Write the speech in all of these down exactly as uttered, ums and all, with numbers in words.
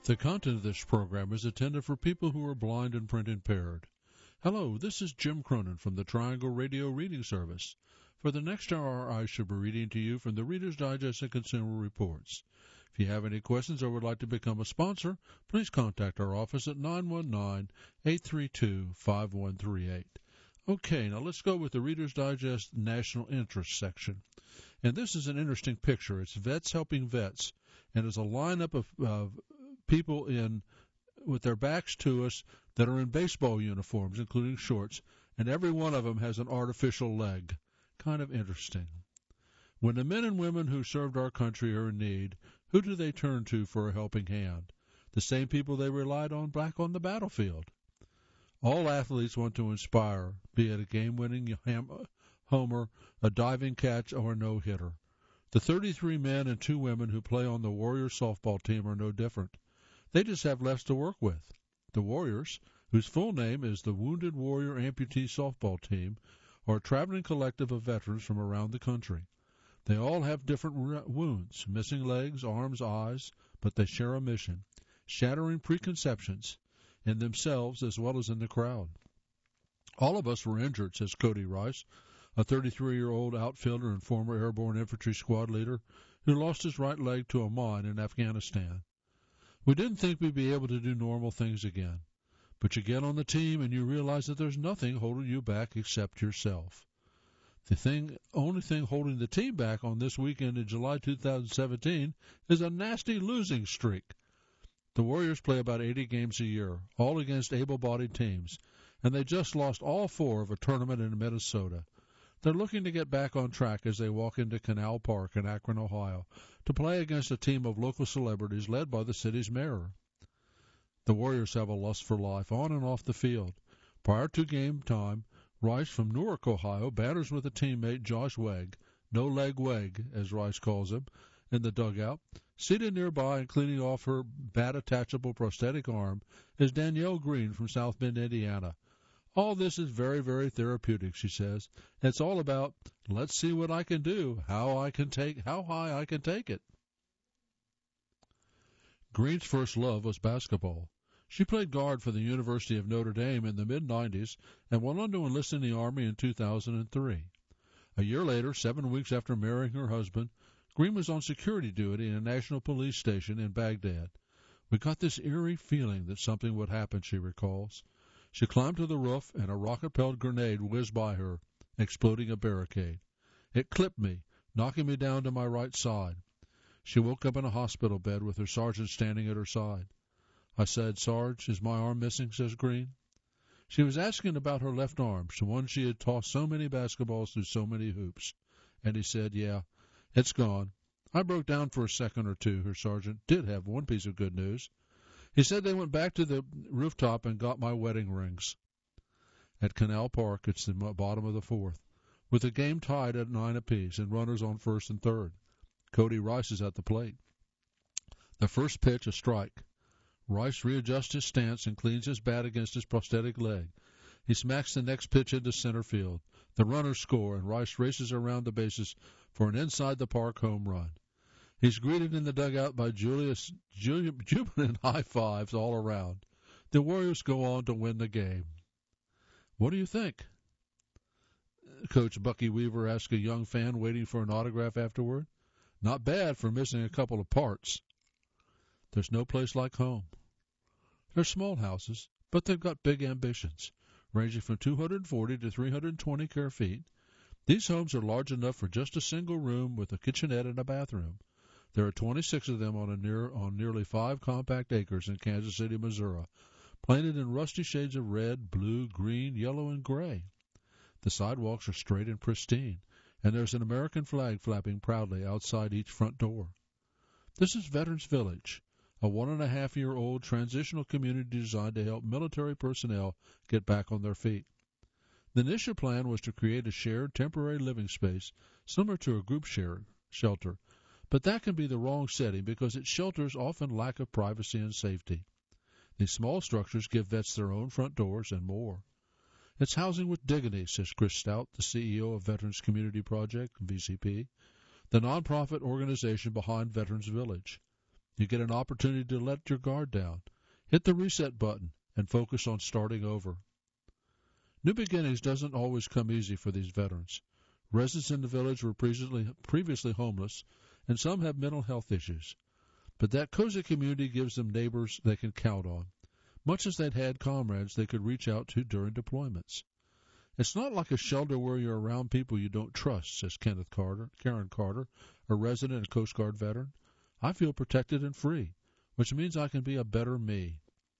The content of this program is intended for people who are blind and print impaired. Hello, this is Jim Cronin from the Triangle Radio Reading Service. For the next hour, I shall be reading to you from the Reader's Digest and Consumer Reports. If you have any questions or would like to become a sponsor, please contact our office at nine one nine, eight three two, five one three eight. Okay, now let's go with the Reader's Digest National Interest section. And this is an interesting picture. It's Vets Helping Vets, and it's a lineup of, of people in with their backs to us that are in baseball uniforms, including shorts, and every one of them has an artificial leg. Kind of interesting. When the men and women who served our country are in need, who do they turn to for a helping hand? The same people they relied on back on the battlefield. All athletes want to inspire, be it a game-winning homer, a diving catch, or a no-hitter. The thirty-three men and two women who play on the Warriors softball team are no different. They just have less to work with. The Warriors, whose full name is the Wounded Warrior Amputee Softball Team, are a traveling collective of veterans from around the country. They all have different wounds, missing legs, arms, eyes, but they share a mission, shattering preconceptions in themselves as well as in the crowd. All of us were injured, says Cody Rice, a thirty-three-year-old outfielder and former airborne infantry squad leader who lost his right leg to a mine in Afghanistan. We didn't think we'd be able to do normal things again, but you get on the team and you realize that there's nothing holding you back except yourself. The thing, only thing holding the team back on this weekend in July two thousand seventeen is a nasty losing streak. The Warriors play about eighty games a year, all against able-bodied teams, and they just lost all four of a tournament in Minnesota. They're looking to get back on track as they walk into Canal Park in Akron, Ohio, to play against a team of local celebrities led by the city's mayor. The Warriors have a lust for life on and off the field. Prior to game time, Rice from Newark, Ohio, batters with a teammate, Josh Wegg, no-leg Wegg, as Rice calls him, in the dugout. Seated nearby and cleaning off her bat-attachable prosthetic arm is Danielle Green from South Bend, Indiana. All this is very, very therapeutic, she says. It's all about, let's see what I can do, how I can take, how high I can take it. Green's first love was basketball. She played guard for the University of Notre Dame in the mid nineties and went on to enlist in the Army in two thousand three. A year later, seven weeks after marrying her husband, Green was on security duty in a national police station in Baghdad. We got this eerie feeling that something would happen, she recalls. She climbed to the roof, and a rocket-propelled grenade whizzed by her, exploding a barricade. It clipped me, knocking me down to my right side. She woke up in a hospital bed with her sergeant standing at her side. I said, "Sarge, is my arm missing?" says Green. She was asking about her left arm, the one she had tossed so many basketballs through so many hoops. And he said, "Yeah, it's gone." I broke down for a second or two. Her sergeant did have one piece of good news. He said they went back to the rooftop and got my wedding rings. At Canal Park, it's the bottom of the fourth, with the game tied at nine apiece and runners on first and third. Cody Rice is at the plate. The first pitch, a strike. Rice readjusts his stance and cleans his bat against his prosthetic leg. He smacks the next pitch into center field. The runners score, and Rice races around the bases for an inside-the-park home run. He's greeted in the dugout by Julius, Julius, jubilant high fives all around. The Warriors go on to win the game. What do you think? Coach Bucky Weaver asked a young fan waiting for an autograph afterward. Not bad for missing a couple of parts. There's no place like home. They're small houses, but they've got big ambitions, ranging from two hundred forty to three hundred twenty square feet. These homes are large enough for just a single room with a kitchenette and a bathroom. There are twenty-six of them on a near on nearly five compact acres in Kansas City, Missouri, painted in rusty shades of red, blue, green, yellow, and gray. The sidewalks are straight and pristine, and there's an American flag flapping proudly outside each front door. This is Veterans Village, a one-and-a-half-year-old transitional community designed to help military personnel get back on their feet. The initial plan was to create a shared temporary living space similar to a group share, shelter, but that can be the wrong setting because its shelters often lack of privacy and safety. These small structures give vets their own front doors and more. It's housing with dignity, says Chris Stout, the C E O of Veterans Community Project, V C P, the nonprofit organization behind Veterans Village. You get an opportunity to let your guard down, hit the reset button, and focus on starting over. New beginnings doesn't always come easy for these veterans. Residents in the village were previously, previously homeless, and some have mental health issues. But that cozy community gives them neighbors they can count on, much as they'd had comrades they could reach out to during deployments. It's not like a shelter where you're around people you don't trust, says Kenneth Carter, Karen Carter, a resident and Coast Guard veteran. I feel protected and free, which means I can be a better me.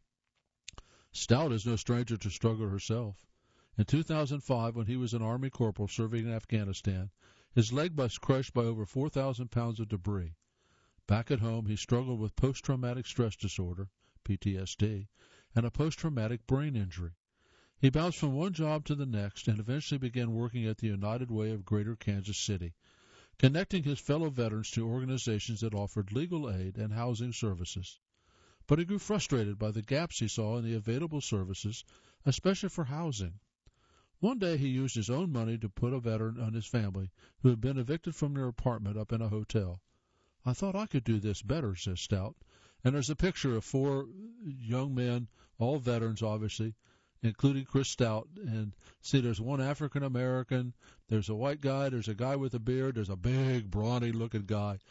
Stout is no stranger to struggle herself. In two thousand five, when he was an Army corporal serving in Afghanistan, his leg was crushed by over four thousand pounds of debris. Back at home, he struggled with post-traumatic stress disorder, P T S D, and a post-traumatic brain injury. He bounced from one job to the next and eventually began working at the United Way of Greater Kansas City, connecting his fellow veterans to organizations that offered legal aid and housing services. But he grew frustrated by the gaps he saw in the available services, especially for housing. One day he used his own money to put a veteran and his family who had been evicted from their apartment up in a hotel. I thought I could do this better, says Stout. And there's a picture of four young men, all veterans obviously, including Chris Stout. And see, there's one African American, there's a white guy, there's a guy with a beard, there's a big, brawny-looking guy.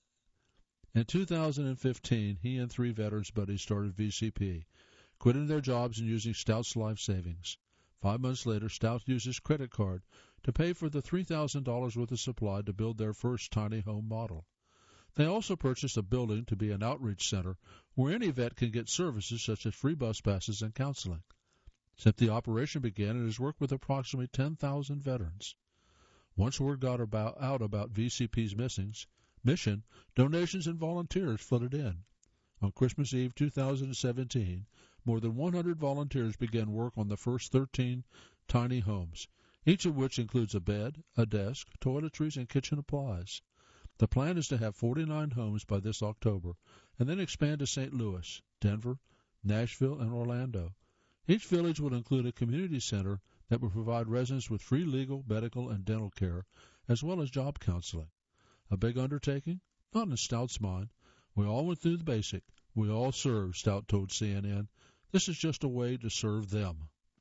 In two thousand fifteen, he and three veterans buddies started V C P, quitting their jobs and using Stout's life savings. Five months later, Stout used his credit card to pay for the three thousand dollars worth of supply to build their first tiny home model. They also purchased a building to be an outreach center where any vet can get services such as free bus passes and counseling. Since the operation began, it has worked with approximately ten thousand veterans. Once word got about, out about V C P's missings, mission, donations and volunteers flooded in. On Christmas Eve two thousand seventeen, more than one hundred volunteers began work on the first thirteen tiny homes, each of which includes a bed, a desk, toiletries, and kitchen applies. The plan is to have forty-nine homes by this October, and then expand to Saint Louis, Denver, Nashville, and Orlando. Each village will include a community center that will provide residents with free legal, medical, and dental care, as well as job counseling. A big undertaking? Not in Stout's mind. We all went through the basic. We all served, Stout told C N N. This is just a way to serve them.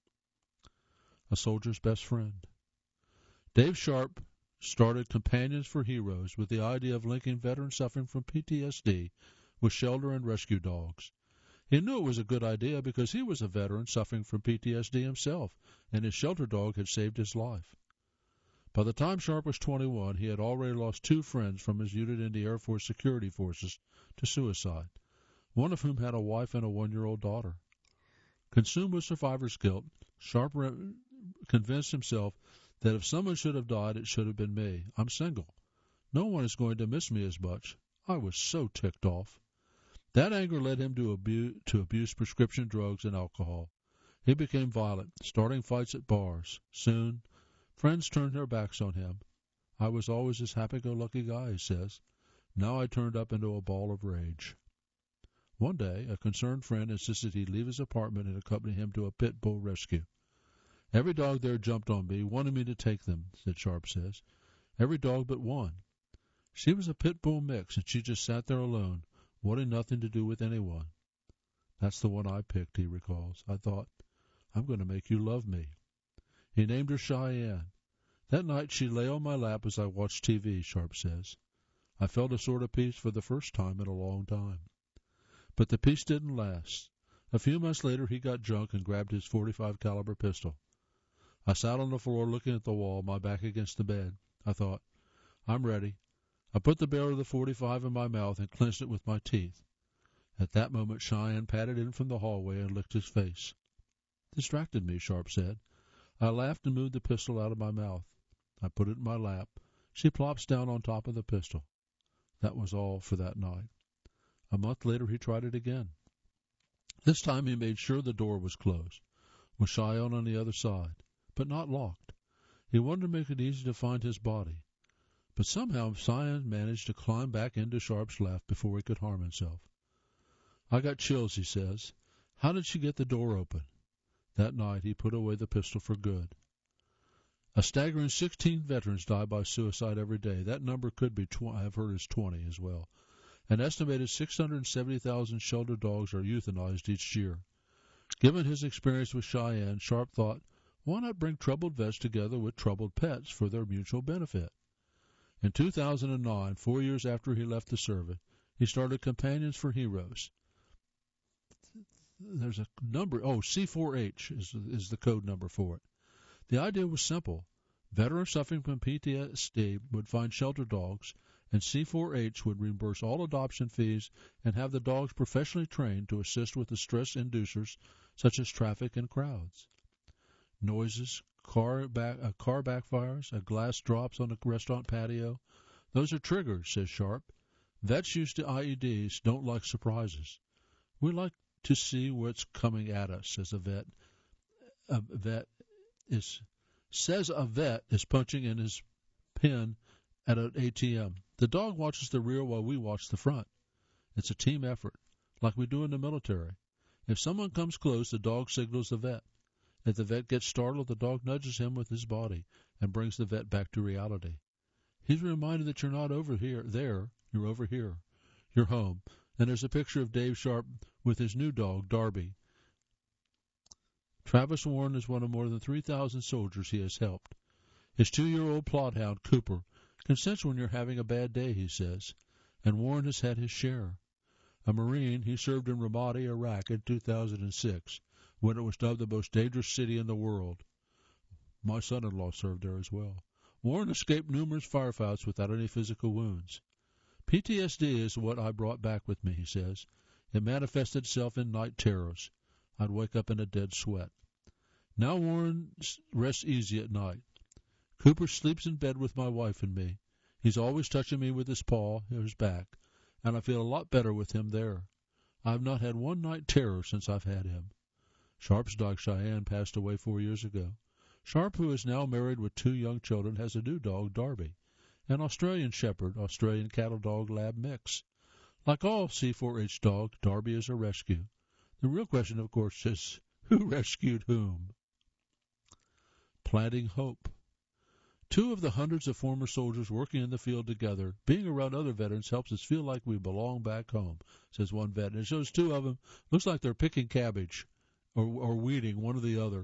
A soldier's best friend. Dave Sharp started Companions for Heroes with the idea of linking veterans suffering from P T S D with shelter and rescue dogs. He knew it was a good idea because he was a veteran suffering from P T S D himself, and his shelter dog had saved his life. By the time Sharp was twenty-one, he had already lost two friends from his unit in the Air Force Security Forces to suicide, one of whom had a wife and a one-year-old daughter. Consumed with survivor's guilt, Sharp re- convinced himself that if someone should have died, it should have been me. I'm single. No one is going to miss me as much. I was so ticked off. That anger led him to abuse, to abuse prescription drugs and alcohol. He became violent, starting fights at bars. Soon, friends turned their backs on him. I was always this happy-go-lucky guy, he says. Now I turned up into a ball of rage. One day, a concerned friend insisted he leave his apartment and accompany him to a pit bull rescue. Every dog there jumped on me, wanted me to take them, said Sharp says. Every dog but one. She was a pit bull mix, and she just sat there alone, wanting nothing to do with anyone. That's the one I picked, he recalls. I thought, I'm going to make you love me. He named her Cheyenne. That night she lay on my lap as I watched T V, Sharp says. I felt a sort of peace for the first time in a long time. But the peace didn't last. A few months later he got drunk and grabbed his forty-five caliber pistol. I sat on the floor looking at the wall, my back against the bed. I thought, I'm ready. I put the barrel of the forty-five in my mouth and clenched it with my teeth. At that moment Cheyenne padded in from the hallway and licked his face. Distracted me, Sharp said. I laughed and moved the pistol out of my mouth. I put it in my lap. She plops down on top of the pistol. That was all for that night. A month later he tried it again. This time he made sure the door was closed, with Cheyenne on the other side, but not locked. He wanted to make it easy to find his body. But somehow Cheyenne managed to climb back into Sharp's lap before he could harm himself. I got chills, he says. How did she get the door open? That night he put away the pistol for good. A staggering sixteen veterans die by suicide every day. That number could be, tw- I've heard, is twenty as well. An estimated six hundred seventy thousand shelter dogs are euthanized each year. Given his experience with Cheyenne, Sharp thought, why not bring troubled vets together with troubled pets for their mutual benefit? In two thousand nine, four years after he left the service, he started Companions for Heroes. There's a number, oh, C four H is, is the code number for it. The idea was simple. Veterans suffering from P T S D would find shelter dogs, and C four H would reimburse all adoption fees and have the dogs professionally trained to assist with the stress inducers such as traffic and crowds. Noises, car back, a car backfires, a glass drops on a restaurant patio. Those are triggers, says Sharp. Vets used to I E Ds don't like surprises. We like to see what's coming at us, says a vet. A vet is says a vet is punching in his pin at an A T M. The dog watches the rear while we watch the front. It's a team effort, like we do in the military. If someone comes close, the dog signals the vet. If the vet gets startled, the dog nudges him with his body and brings the vet back to reality. He's reminded that you're not over here, there, you're over here. You're home. And there's a picture of Dave Sharp with his new dog, Darby. Travis Warren is one of more than three thousand soldiers he has helped. His two-year-old plothound, Cooper, can sense when you're having a bad day, he says, and Warren has had his share. A Marine, he served in Ramadi, Iraq in two thousand six, when it was dubbed the most dangerous city in the world. My son-in-law served there as well. Warren escaped numerous firefights without any physical wounds. P T S D is what I brought back with me, he says. It manifested itself in night terrors. I'd wake up in a dead sweat. Now Warren rests easy at night. Cooper sleeps in bed with my wife and me. He's always touching me with his paw or his back, and I feel a lot better with him there. I've not had one night terror since I've had him. Sharp's dog Cheyenne passed away four years ago. Sharp, who is now married with two young children, has a new dog, Darby, an Australian Shepherd, Australian Cattle Dog Lab mix. Like all C four H dogs, Darby is a rescue. The real question, of course, is who rescued whom? Planting hope. Two of the hundreds of former soldiers working in the field together, being around other veterans helps us feel like we belong back home, says one vet. And it shows two of them. Looks like they're picking cabbage or, or weeding, one or the other.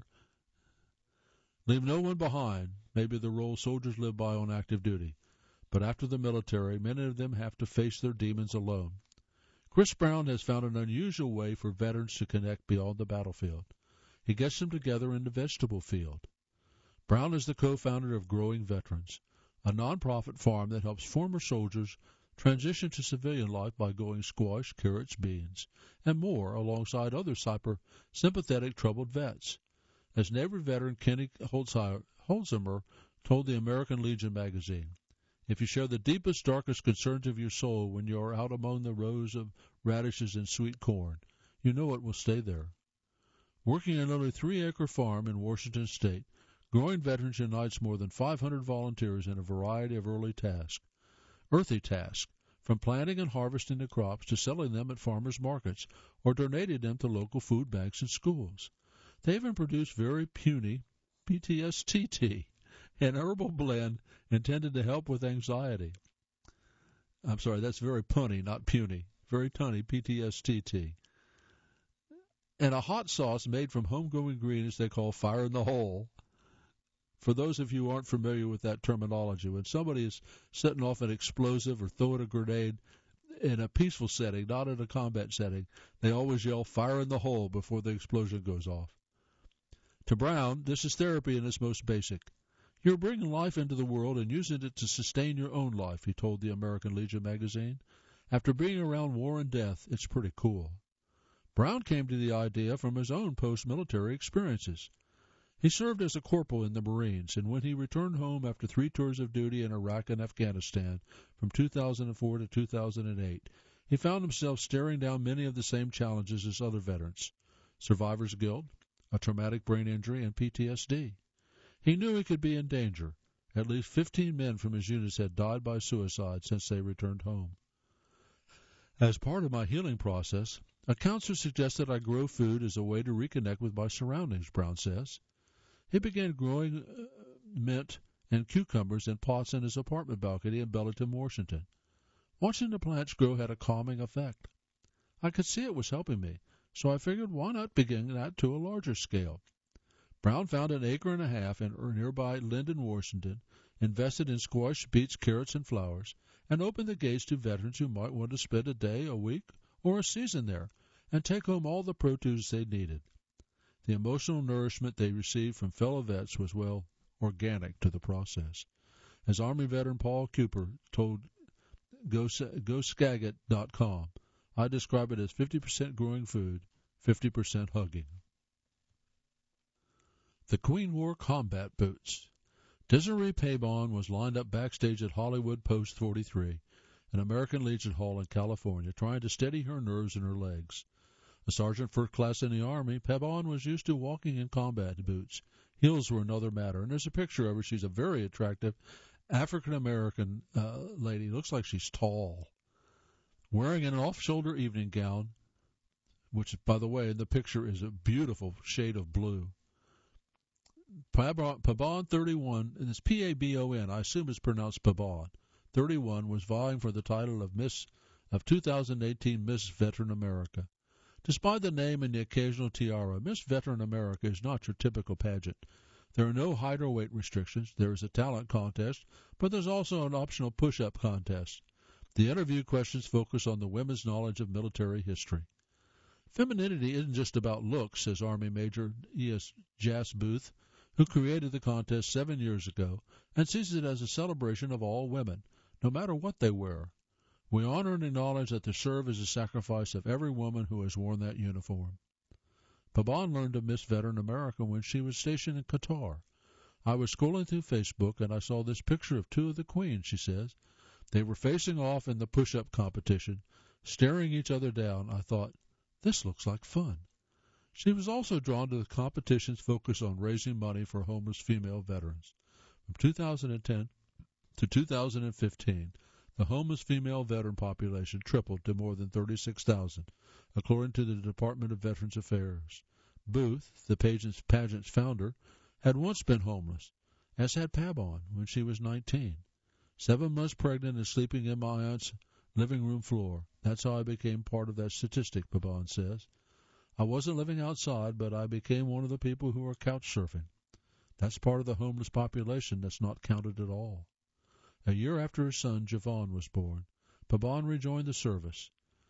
Leave no one behind, maybe the role soldiers live by on active duty. But after the military, many of them have to face their demons alone. Chris Brown has found an unusual way for veterans to connect beyond the battlefield. He gets them together in the vegetable field. Brown is the co-founder of Growing Veterans, a nonprofit farm that helps former soldiers transition to civilian life by growing squash, carrots, beans, and more alongside other sympathetic troubled vets. As Navy veteran Kenny Holzheimer told the American Legion magazine, if you share the deepest, darkest concerns of your soul when you are out among the rows of radishes and sweet corn, you know it will stay there. Working on a nearly three-acre farm in Washington State, Growing Veterans unites more than five hundred volunteers in a variety of early tasks, earthy tasks, from planting and harvesting the crops to selling them at farmers' markets or donating them to local food banks and schools. They even produce very puny P T S D tea, an herbal blend intended to help with anxiety. I'm sorry, that's very punny, not puny. Very punny P T S D tea. And a hot sauce made from homegrown ingredients they call Fire in the Hole. For those of you who aren't familiar with that terminology, when somebody is setting off an explosive or throwing a grenade in a peaceful setting, not in a combat setting, they always yell fire in the hole before the explosion goes off. To Brown, this is therapy in its most basic. You're bringing life into the world and using it to sustain your own life, he told the American Legion magazine. After being around war and death, it's pretty cool. Brown came to the idea from his own post-military experiences. He served as a corporal in the Marines, and when he returned home after three tours of duty in Iraq and Afghanistan from two thousand four to two thousand eight, he found himself staring down many of the same challenges as other veterans: survivor's guilt, a traumatic brain injury, and P T S D. He knew he could be in danger. At least fifteen men from his units had died by suicide since they returned home. As part of my healing process, a counselor suggested I grow food as a way to reconnect with my surroundings, Brown says. He began growing uh, mint and cucumbers in pots in his apartment balcony in Bellingham, Washington. Watching the plants grow had a calming effect. I could see it was helping me, so I figured why not begin that to a larger scale. Brown found an acre and a half in nearby Linden, Washington, invested in squash, beets, carrots, and flowers, and opened the gates to veterans who might want to spend a day, a week, or a season there, and take home all the produce they needed. The emotional nourishment they received from fellow vets was, well, organic to the process. As Army veteran Paul Cooper told Go Skagit dot com, I describe it as fifty percent growing food, fifty percent hugging. The Queen wore combat boots. Desiree Pabon was lined up backstage at Hollywood Post forty-three, an American Legion Hall in California, trying to steady her nerves and her legs. A sergeant first class in the Army, Pabon was used to walking in combat boots. Heels were another matter, and there's a picture of her. She's a very attractive African-American uh, lady. Looks like she's tall. Wearing an off-shoulder evening gown, which, by the way, in the picture is a beautiful shade of blue. Pabon, thirty-one, and it's P A B O N, I assume it's pronounced Pabon, thirty-one, was vying for the title of Miss of two thousand eighteen Miss Veteran America. Despite the name and the occasional tiara, Miss Veteran America is not your typical pageant. There are no height or weight restrictions. There is a talent contest, but there's also an optional push-up contest. The interview questions focus on the women's knowledge of military history. Femininity isn't just about looks, says Army Major E S Jas Booth, who created the contest seven years ago and sees it as a celebration of all women, no matter what they wear. We honor and acknowledge that the serve is a sacrifice of every woman who has worn that uniform. Pabon learned of Miss Veteran America when she was stationed in Qatar. I was scrolling through Facebook and I saw this picture of two of the queens, she says. They were facing off in the push-up competition, staring each other down. I thought, this looks like fun. She was also drawn to the competition's focus on raising money for homeless female veterans. From two thousand ten to two thousand fifteen, the homeless female veteran population tripled to more than thirty-six thousand, according to the Department of Veterans Affairs. Booth, the pageant's, pageant's founder, had once been homeless, as had Pabon when she was nineteen. Seven months pregnant and sleeping in my aunt's living room floor. That's how I became part of that statistic, Pabon says. I wasn't living outside, but I became one of the people who are couch surfing. That's part of the homeless population that's not counted at all. A year after her son, Javon, was born, Pabon rejoined the service.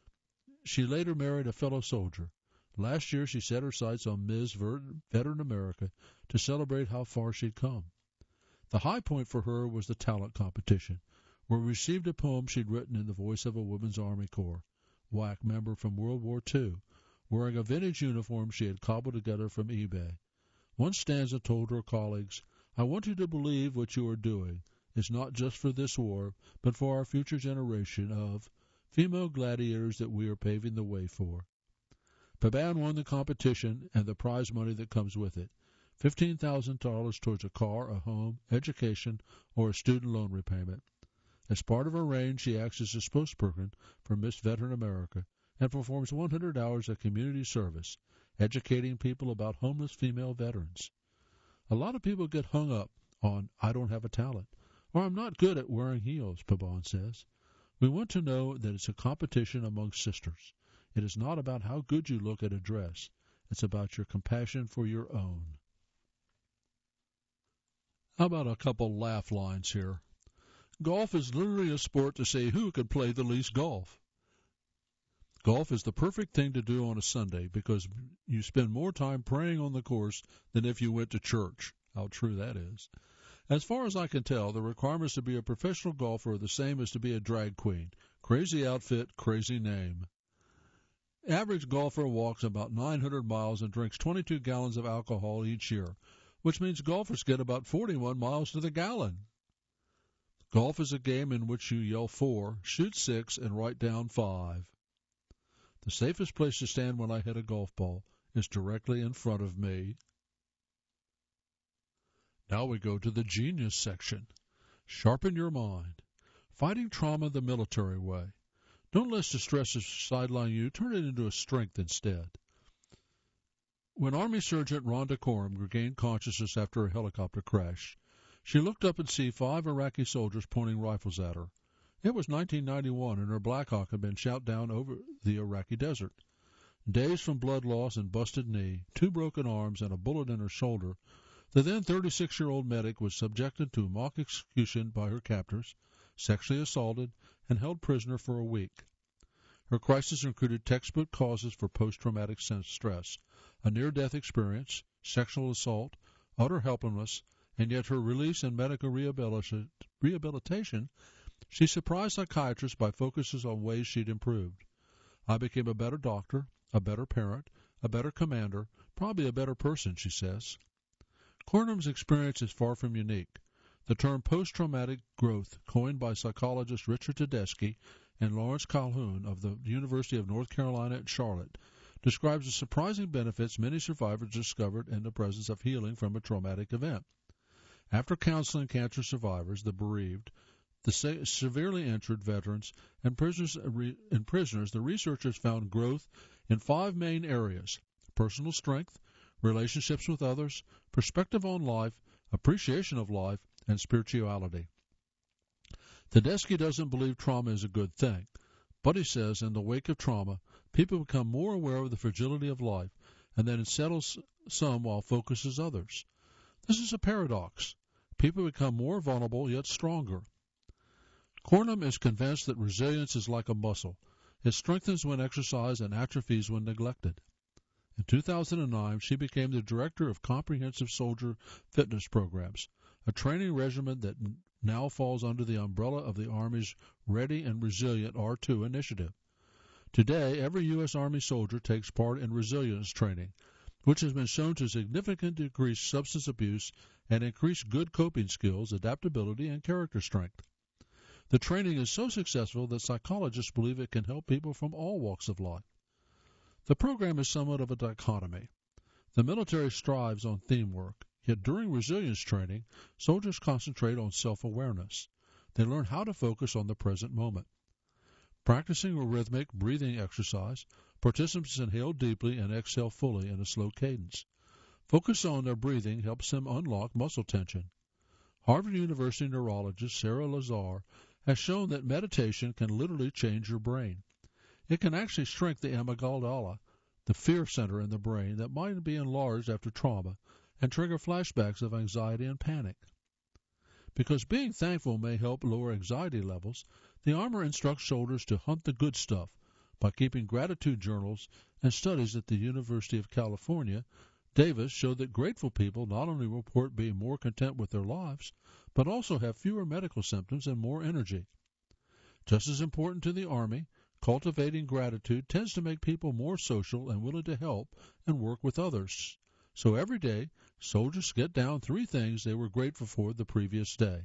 She later married a fellow soldier. Last year she set her sights on Miz Veteran America to celebrate how far she'd come. The high point for her was the talent competition, where we received a poem she'd written in the voice of a women's Army Corps, W A C member from World War Two, wearing a vintage uniform she had cobbled together from eBay. One stanza told her colleagues, I want you to believe what you are doing is not just for this war, but for our future generation of female gladiators that we are paving the way for. Pabon won the competition and the prize money that comes with it, fifteen thousand dollars towards a car, a home, education, or a student loan repayment. As part of her reign, she acts as a spokesperson for Miss Veteran America and performs one hundred hours of community service, educating people about homeless female veterans. A lot of people get hung up on, I don't have a talent, or I'm not good at wearing heels, Pabon says. We want to know that it's a competition among sisters. It is not about how good you look at a dress. It's about your compassion for your own. How about a couple laugh lines here? Golf is literally a sport to say who could play the least golf. Golf is the perfect thing to do on a Sunday because you spend more time praying on the course than if you went to church. How true that is. As far as I can tell, the requirements to be a professional golfer are the same as to be a drag queen. Crazy outfit, crazy name. Average golfer walks about nine hundred miles and drinks twenty-two gallons of alcohol each year, which means golfers get about forty-one miles to the gallon. Golf is a game in which you yell four, shoot six, and write down five. The safest place to stand when I hit a golf ball is directly in front of me. Now we go to the genius section. Sharpen your mind. Fighting trauma the military way. Don't let the stresses sideline you. Turn it into a strength instead. When Army Sergeant Rhonda Coram regained consciousness after a helicopter crash, she looked up and saw five Iraqi soldiers pointing rifles at her. It was nineteen ninety-one, and her Black Hawk had been shot down over the Iraqi desert. Dazed from blood loss and busted knee, two broken arms, and a bullet in her shoulder, the then thirty-six-year-old medic was subjected to mock execution by her captors, sexually assaulted, and held prisoner for a week. Her crisis included textbook causes for post-traumatic stress, a near-death experience, sexual assault, utter helplessness, and yet her release and medical rehabilitation, she surprised psychiatrists by focusing on ways she'd improved. I became a better doctor, a better parent, a better commander, probably a better person, she says. Cornum's experience is far from unique. The term post-traumatic growth, coined by psychologists Richard Tedeschi and Lawrence Calhoun of the University of North Carolina at Charlotte, describes the surprising benefits many survivors discovered in the presence of healing from a traumatic event. After counseling cancer survivors, the bereaved, the se- severely injured veterans, and prisoners, and prisoners, the researchers found growth in five main areas: personal strength, relationships with others, perspective on life, appreciation of life, and spirituality. Tedeschi doesn't believe trauma is a good thing, but he says in the wake of trauma, people become more aware of the fragility of life, and that it settles some while focuses others. This is a paradox. People become more vulnerable yet stronger. Cornum is convinced that resilience is like a muscle. It strengthens when exercised and atrophies when neglected. In two thousand nine, she became the director of Comprehensive Soldier Fitness Programs, a training regimen that now falls under the umbrella of the Army's Ready and Resilient R two initiative. Today, every U S. Army soldier takes part in resilience training, which has been shown to significantly decrease substance abuse and increase good coping skills, adaptability, and character strength. The training is so successful that psychologists believe it can help people from all walks of life. The program is somewhat of a dichotomy. The military strives on theme work, yet during resilience training, soldiers concentrate on self-awareness. They learn how to focus on the present moment. Practicing a rhythmic breathing exercise, participants inhale deeply and exhale fully in a slow cadence. Focus on their breathing helps them unlock muscle tension. Harvard University neurologist Sarah Lazar has shown that meditation can literally change your brain. It can actually shrink the amygdala, the fear center in the brain that might be enlarged after trauma, and trigger flashbacks of anxiety and panic. Because being thankful may help lower anxiety levels, the Army instructs soldiers to hunt the good stuff by keeping gratitude journals, and studies at the University of California, Davis showed that grateful people not only report being more content with their lives, but also have fewer medical symptoms and more energy. Just as important to the Army, cultivating gratitude tends to make people more social and willing to help and work with others. So every day, soldiers get down three things they were grateful for the previous day.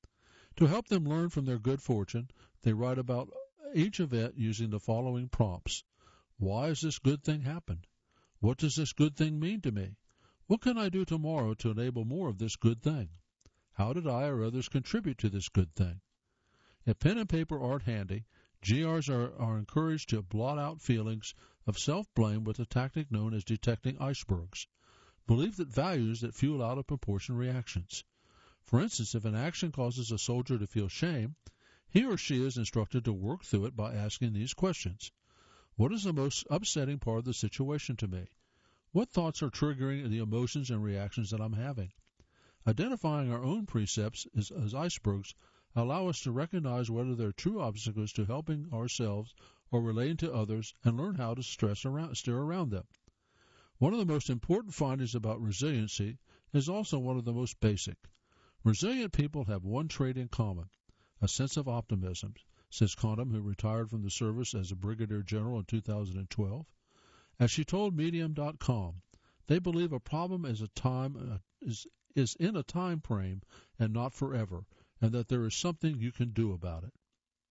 To help them learn from their good fortune, they write about each event using the following prompts. Why has this good thing happened? What does this good thing mean to me? What can I do tomorrow to enable more of this good thing? How did I or others contribute to this good thing? If pen and paper aren't handy, G Rs are, are encouraged to blot out feelings of self-blame with a tactic known as detecting icebergs. Believe that values that fuel out of proportion reactions. For instance, if an action causes a soldier to feel shame, he or she is instructed to work through it by asking these questions. What is the most upsetting part of the situation to me? What thoughts are triggering the emotions and reactions that I'm having? Identifying our own precepts as, as icebergs allow us to recognize whether they're true obstacles to helping ourselves or relating to others and learn how to stress around, steer around them. One of the most important findings about resiliency is also one of the most basic. Resilient people have one trait in common, a sense of optimism, says Cornum, who retired from the service as a brigadier general in two thousand twelve. As she told Medium dot com, they believe a problem is a time uh, is is in a time frame and not forever, and that there is something you can do about it.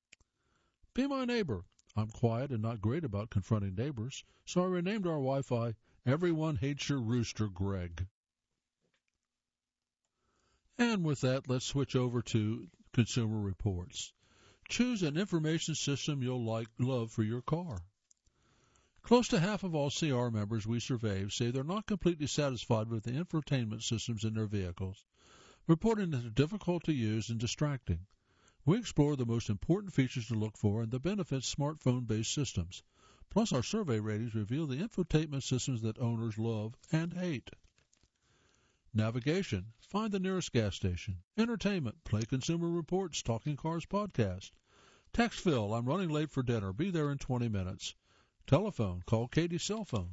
Be my neighbor. I'm quiet and not great about confronting neighbors, so I renamed our Wi-Fi Everyone Hates Your Rooster, Greg. And with that, let's switch over to Consumer Reports. Choose an information system you'll like love for your car. Close to half of all C R members we surveyed say they're not completely satisfied with the infotainment systems in their vehicles, reporting that they're difficult to use and distracting. We explore the most important features to look for and the benefits smartphone-based systems. Plus, our survey ratings reveal the infotainment systems that owners love and hate. Navigation. Find the nearest gas station. Entertainment. Play Consumer Reports, Talking Cars podcast. Text Phil, I'm running late for dinner. Be there in twenty minutes. Telephone. Call Katie's cell phone.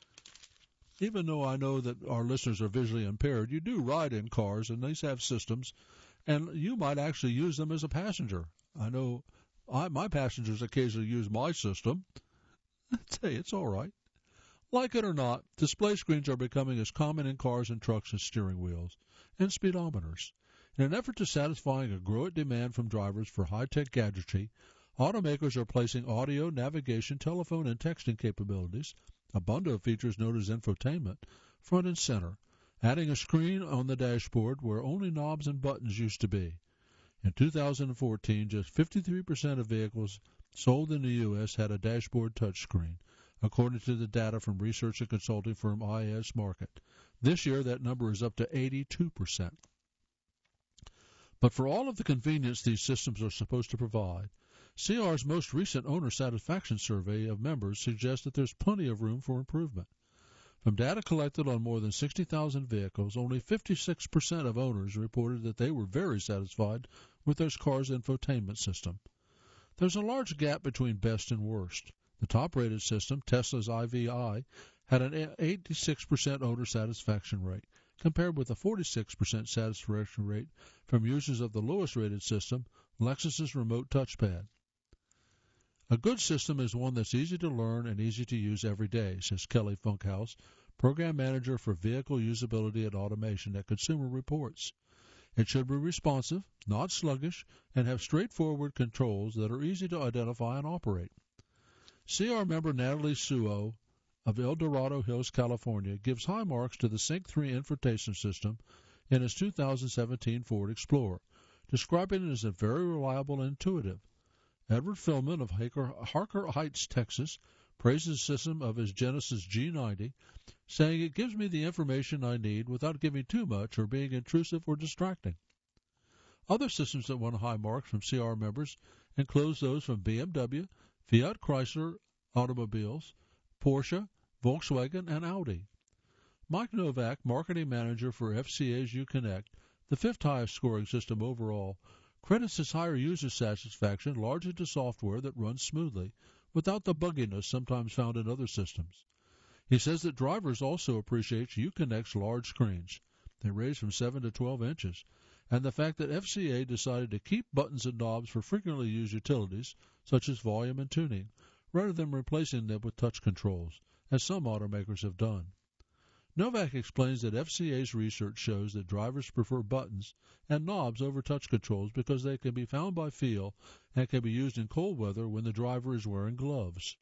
Even though I know that our listeners are visually impaired, you do ride in cars, and these have systems, and you might actually use them as a passenger. I know I, my passengers occasionally use my system. Hey, it's all right. Like it or not, display screens are becoming as common in cars and trucks as steering wheels and speedometers. In an effort to satisfy a growing demand from drivers for high-tech gadgetry, automakers are placing audio, navigation, telephone, and texting capabilities, a bundle of features known as infotainment, front and center, adding a screen on the dashboard where only knobs and buttons used to be. In two thousand fourteen, just fifty-three percent of vehicles sold in the U S had a dashboard touchscreen, according to the data from research and consulting firm I S Market. This year, that number is up to eighty-two percent. But for all of the convenience these systems are supposed to provide, C R's most recent owner satisfaction survey of members suggests that there's plenty of room for improvement. From data collected on more than sixty thousand vehicles, only fifty-six percent of owners reported that they were very satisfied with their car's infotainment system. There's a large gap between best and worst. The top-rated system, Tesla's I V I, had an eighty-six percent owner satisfaction rate, compared with a forty-six percent satisfaction rate from users of the lowest-rated system, Lexus's remote touchpad. A good system is one that's easy to learn and easy to use every day, says Kelly Funkhouse, Program Manager for Vehicle Usability and Automation at Consumer Reports. It should be responsive, not sluggish, and have straightforward controls that are easy to identify and operate. C R member Natalie Suo of El Dorado Hills, California, gives high marks to the Sync three infotainment system in his two thousand seventeen Ford Explorer, describing it as a very reliable and intuitive. Edward Philman of Harker Heights, Texas, praises the system of his Genesis G ninety, saying it gives me the information I need without giving too much or being intrusive or distracting. Other systems that won high marks from C R members include those from B M W, Fiat Chrysler Automobiles, Porsche, Volkswagen, and Audi. Mike Novak, Marketing Manager for F C A's Uconnect, the fifth highest scoring system overall, credits his higher user satisfaction largely to software that runs smoothly, without the bugginess sometimes found in other systems. He says that drivers also appreciate Uconnect's large screens. They range from seven to twelve inches, and the fact that F C A decided to keep buttons and knobs for frequently used utilities, such as volume and tuning, rather than replacing them with touch controls, as some automakers have done. Novak explains that F C A's research shows that drivers prefer buttons and knobs over touch controls because they can be found by feel and can be used in cold weather when the driver is wearing gloves.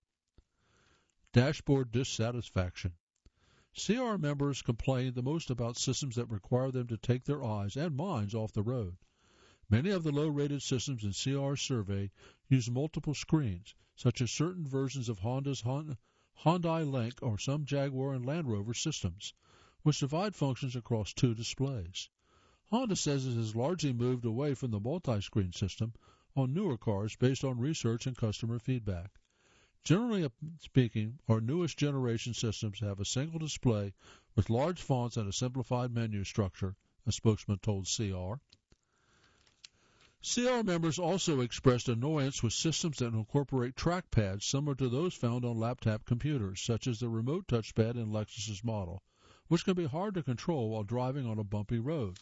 Dashboard dissatisfaction. C R members complain the most about systems that require them to take their eyes and minds off the road. Many of the low-rated systems in C R's survey use multiple screens, such as certain versions of Honda's Honda Hyundai Link or some Jaguar and Land Rover systems, which divide functions across two displays. Honda says it has largely moved away from the multi-screen system on newer cars based on research and customer feedback. Generally speaking, our newest generation systems have a single display with large fonts and a simplified menu structure, a spokesman told C R. C R members also expressed annoyance with systems that incorporate trackpads similar to those found on laptop computers, such as the remote touchpad in Lexus's model, which can be hard to control while driving on a bumpy road.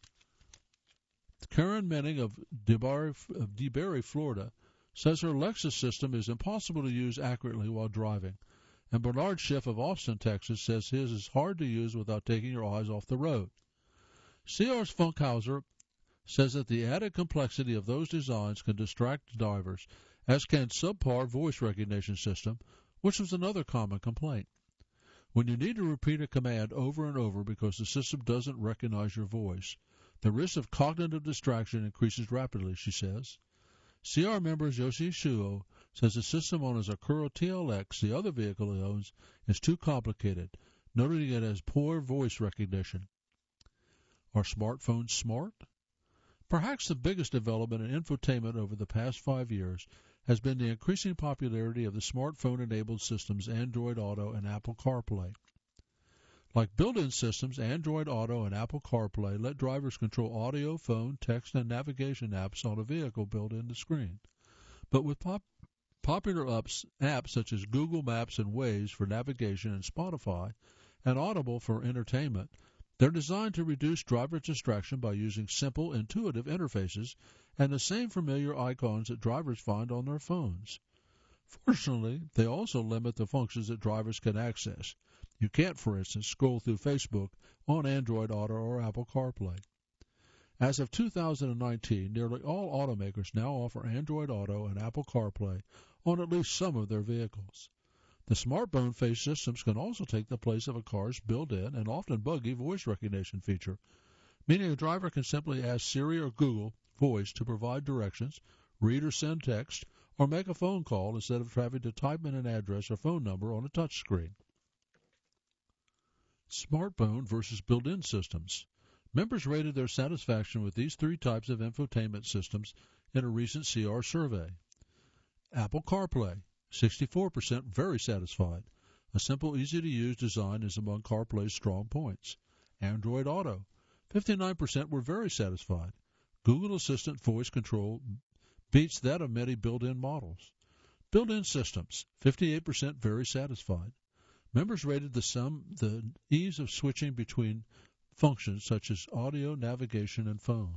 Karen Menning of DeBarry, of DeBarry, Florida, says her Lexus system is impossible to use accurately while driving, and Bernard Schiff of Austin, Texas, says his is hard to use without taking your eyes off the road. C R's Funkhauser says that the added complexity of those designs can distract drivers, as can subpar voice recognition system, which was another common complaint. When you need to repeat a command over and over because the system doesn't recognize your voice, the risk of cognitive distraction increases rapidly, she says. C R member Yoshi Shuo says the system on his Acura T L X, the other vehicle he owns, is too complicated, noting it has poor voice recognition. Are smartphones smart? Perhaps the biggest development in infotainment over the past five years has been the increasing popularity of the smartphone-enabled systems Android Auto and Apple CarPlay. Like built-in systems, Android Auto and Apple CarPlay let drivers control audio, phone, text, and navigation apps on a vehicle built into the screen. But with pop- popular apps, apps such as Google Maps and Waze for navigation and Spotify and Audible for entertainment, they're designed to reduce driver distraction by using simple, intuitive interfaces and the same familiar icons that drivers find on their phones. Fortunately, they also limit the functions that drivers can access. You can't, for instance, scroll through Facebook on Android Auto or Apple CarPlay. As of two thousand nineteen, nearly all automakers now offer Android Auto and Apple CarPlay on at least some of their vehicles. The smartphone-based systems can also take the place of a car's built-in and often buggy voice recognition feature, meaning a driver can simply ask Siri or Google Voice to provide directions, read or send text, or make a phone call instead of having to type in an address or phone number on a touchscreen. Smartphone versus built-in systems. Members rated their satisfaction with these three types of infotainment systems in a recent C R survey. Apple CarPlay, sixty-four percent very satisfied. A simple, easy-to-use design is among CarPlay's strong points. Android Auto, fifty-nine percent were very satisfied. Google Assistant voice control beats that of many built-in models. Built-in systems, fifty-eight percent very satisfied. Members rated the sum, the ease of switching between functions such as audio, navigation, and phone.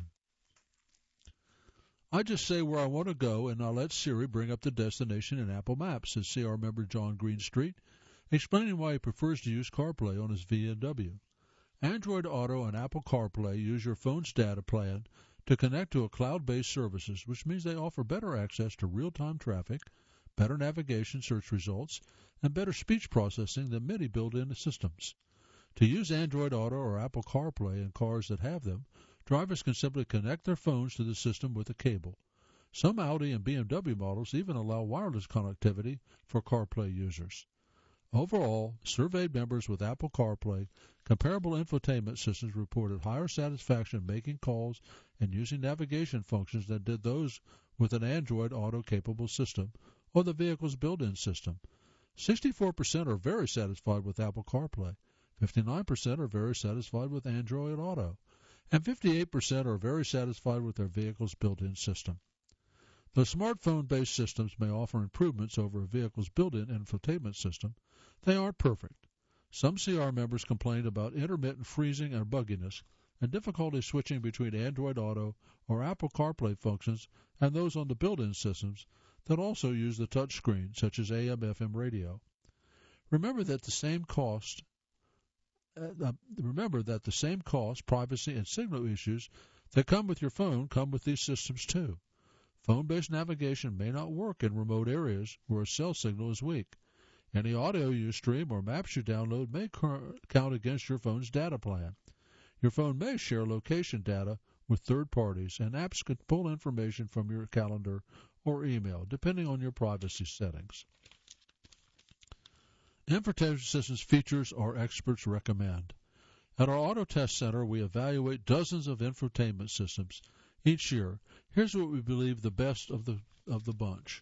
I just say where I want to go, and I'll let Siri bring up the destination in Apple Maps, says C R member John Greenstreet, explaining why he prefers to use CarPlay on his B M W. Android Auto and Apple CarPlay use your phone's data plan to connect to a cloud-based services, which means they offer better access to real-time traffic, better navigation search results, and better speech processing than many built-in systems. To use Android Auto or Apple CarPlay in cars that have them, drivers can simply connect their phones to the system with a cable. Some Audi and B M W models even allow wireless connectivity for CarPlay users. Overall, surveyed members with Apple CarPlay comparable infotainment systems reported higher satisfaction making calls and using navigation functions than did those with an Android Auto-capable system or the vehicle's built-in system. sixty-four percent are very satisfied with Apple CarPlay, fifty-nine percent are very satisfied with Android Auto, and fifty-eight percent are very satisfied with their vehicle's built-in system. Though smartphone-based systems may offer improvements over a vehicle's built-in infotainment system, they aren't perfect. Some C R members complained about intermittent freezing and bugginess and difficulty switching between Android Auto or Apple CarPlay functions and those on the built-in systems that also use the touch screen, such as A M F M radio. Remember that the same cost uh, remember that the same cost, privacy, and signal issues that come with your phone come with these systems too. Phone-based navigation may not work in remote areas where a cell signal is weak. Any audio you stream or maps you download may count against your phone's data plan. Your phone may share location data with third parties, and apps can pull information from your calendar or email, depending on your privacy settings. Infotainment systems features our experts recommend. At our Auto Test Center, we evaluate dozens of infotainment systems each year. Here's what we believe the best of the of the bunch.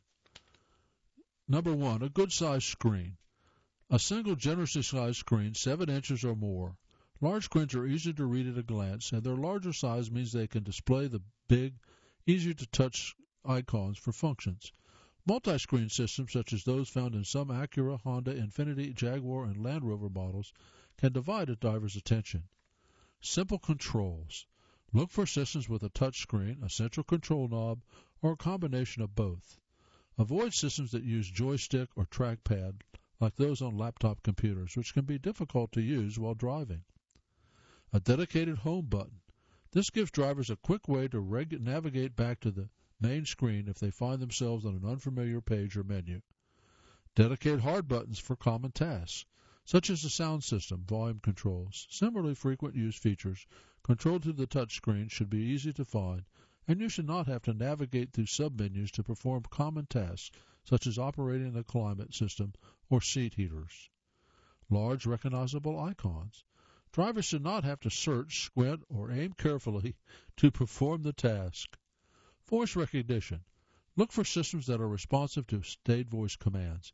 Number one, a good-sized screen. A single generously sized screen, seven inches or more. Large screens are easy to read at a glance, and their larger size means they can display the big, easy-to-touch icons for functions. Multi-screen systems, such as those found in some Acura, Honda, Infiniti, Jaguar, and Land Rover models, can divide a driver's attention. Simple controls. Look for systems with a touch screen, a central control knob, or a combination of both. Avoid systems that use joystick or trackpad, like those on laptop computers, which can be difficult to use while driving. A dedicated home button. This gives drivers a quick way to reg- navigate back to the main screen if they find themselves on an unfamiliar page or menu. Dedicate hard buttons for common tasks, such as the sound system, volume controls. Similarly, frequent use features controlled through the touch screen should be easy to find, and you should not have to navigate through submenus to perform common tasks, such as operating the climate system or seat heaters. Large recognizable icons. Drivers should not have to search, squint, or aim carefully to perform the task. Voice recognition. Look for systems that are responsive to stated voice commands.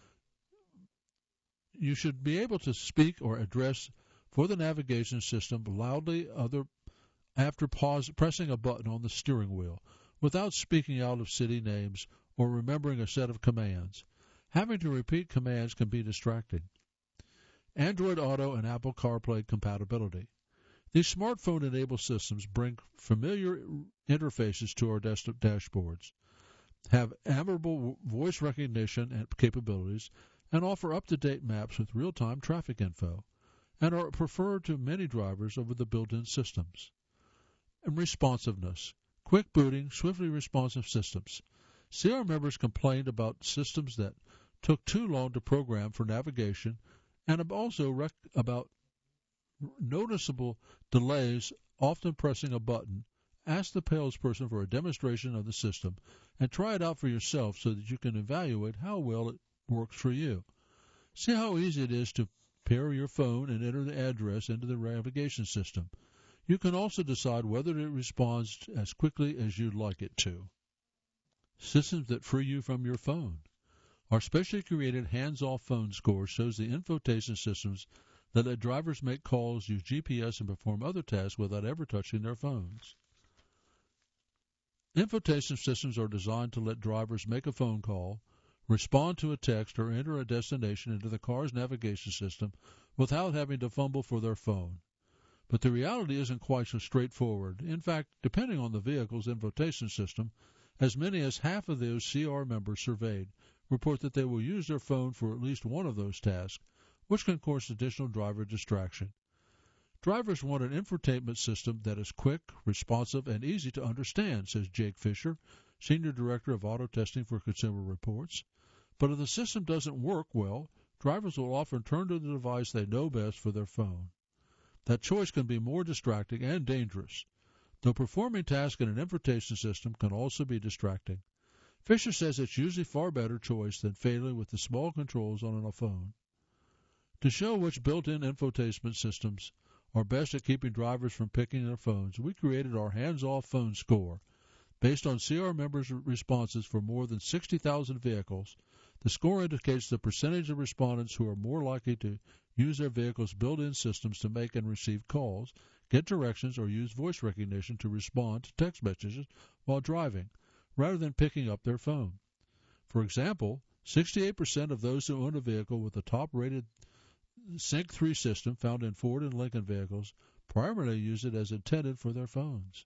You should be able to speak or address for the navigation system loudly other, after pause, pressing a button on the steering wheel without speaking out of city names or remembering a set of commands. Having to repeat commands can be distracting. Android Auto and Apple CarPlay compatibility. These smartphone-enabled systems bring familiar interfaces to our desktop dashboards, have admirable voice recognition and capabilities, and offer up-to-date maps with real-time traffic info, and are preferred to many drivers over the built-in systems. And responsiveness. Quick booting, swiftly responsive systems. C R members complained about systems that took too long to program for navigation and have also rec- about noticeable delays, often pressing a button. Ask the salesperson for a demonstration of the system and try it out for yourself so that you can evaluate how well it works for you. See how easy it is to pair your phone and enter the address into the navigation system. You can also decide whether it responds as quickly as you'd like it to. Systems that free you from your phone. Our specially created hands-off phone score shows the infotainment systems that let drivers make calls, use G P S, and perform other tasks without ever touching their phones. Infotainment systems are designed to let drivers make a phone call, respond to a text, or enter a destination into the car's navigation system without having to fumble for their phone. But the reality isn't quite so straightforward. In fact, depending on the vehicle's infotainment system, as many as half of those C R members surveyed report that they will use their phone for at least one of those tasks, which can cause additional driver distraction. Drivers want an infotainment system that is quick, responsive, and easy to understand, says Jake Fisher, Senior Director of Auto Testing for Consumer Reports. But if the system doesn't work well, drivers will often turn to the device they know best for their phone. That choice can be more distracting and dangerous, though performing tasks in an infotainment system can also be distracting. Fisher says it's usually far better choice than failing with the small controls on a phone. To show which built-in infotainment systems are best at keeping drivers from picking their phones, we created our hands-off phone score. Based on C R members' responses for more than sixty thousand vehicles, the score indicates the percentage of respondents who are more likely to use their vehicle's built-in systems to make and receive calls, get directions, or use voice recognition to respond to text messages while driving, rather than picking up their phone. For example, sixty-eight percent of those who own a vehicle with the top-rated Sync three system found in Ford and Lincoln vehicles primarily use it as intended for their phones.